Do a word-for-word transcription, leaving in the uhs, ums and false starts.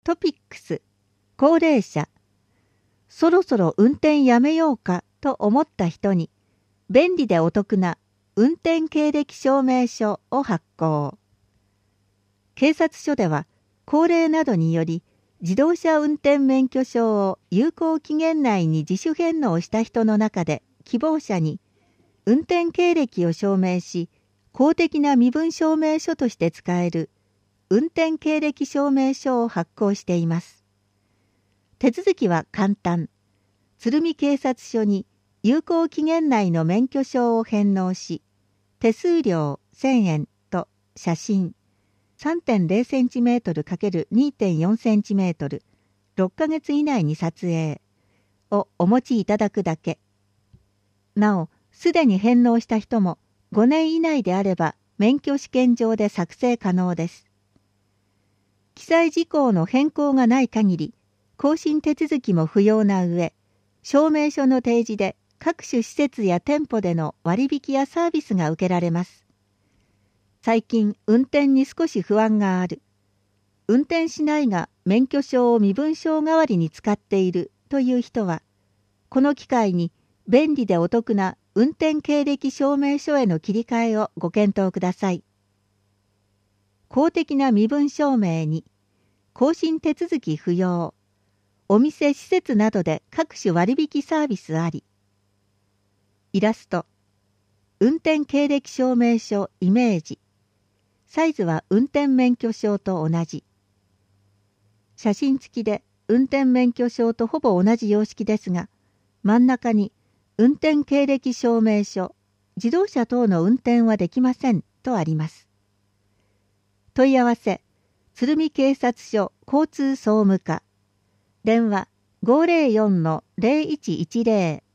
トピックス、高齢者。そろそろ運転やめようかと思った人に、便利でお得な運転経歴証明書を発行。警察署では、高齢などにより、自動車運転免許証を有効期限内に自主返納した人の中で希望者に、運転経歴を証明し、公的な身分証明書として使える運転経歴証明書を発行しています。手続きは簡単。鶴見警察署に有効期限内の免許証を返納し、手数料せんえんと写真 さんてんゼロセンチメートル× にてんよんセンチメートル、ろっかげつ以内に撮影をお持ちいただくだけ。なお、すでに返納した人もごねん以内であれば免許試験場で作成可能です。記載事項の変更がない限り、更新手続きも不要な上、証明書の提示で各種施設や店舗での割引やサービスが受けられます。最近、運転に少し不安がある。運転しないが免許証を身分証代わりに使っているという人は、この機会に便利でお得な運転経歴証明書への切り替えをご検討ください。公的な身分証明に、更新手続き不要、お店施設などで各種割引サービスあり。イラスト、運転経歴証明書イメージ、サイズは運転免許証と同じ。写真付きで運転免許証とほぼ同じ様式ですが、真ん中に運転経歴証明書、自動車等の運転はできませんとあります。問い合わせ、鶴見警察署交通総務課。電話 ごーぜろよんのゼロいちいちゼロ